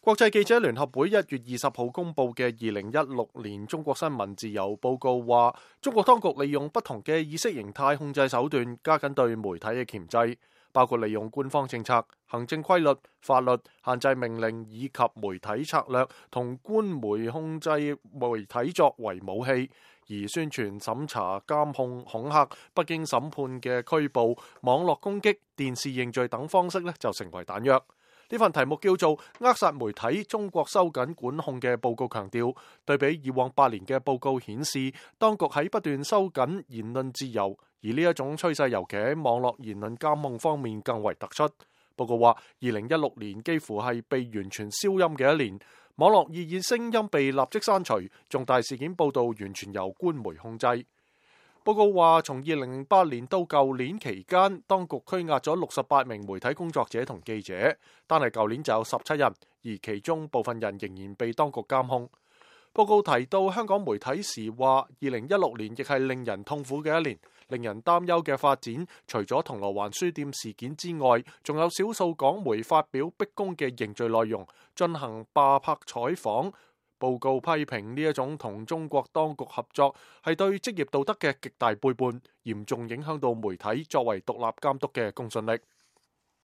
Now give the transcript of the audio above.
國際記者聯合會1月20號公佈嘅2016年中國新聞自由報告話，中國當局利用不同嘅意識形態控制手段，加緊對媒體嘅鉗制，包括利用官方政策、行政規律、法律、限制命令以及媒體策略同官媒控制媒體作為武器，而宣傳、審查、監控、恐嚇、不經審判嘅拘捕、網絡攻擊、電視認罪等方式就成為彈藥。呢份題目叫做《扼殺媒體：中國收緊管控》嘅報告強調，對比以往8年嘅報告顯示，當局喺不斷收緊言論自由，而呢一種趨勢尤其喺網絡言論監控方面更為突出。報告話，2016年幾乎係被完全消音嘅一年，網絡異議聲音被立即刪除，重大事件報導完全由官媒控制。報告話，從2008年到舊年期間，當局拘押咗68名媒體工作者同記者，單係舊年就有17人，而其中部分人仍然被當局監控。報告提到香港媒體時話，2016年亦係令人痛苦嘅一年，令人擔憂嘅發展，除咗銅鑼灣書店事件之外，仲有少數港媒發表逼宮嘅認罪內容，進行霸拍採訪。報告批評呢一種同中國當局合作係對職業道德嘅極大背叛，嚴重影響到媒體作為獨立監督嘅公信力。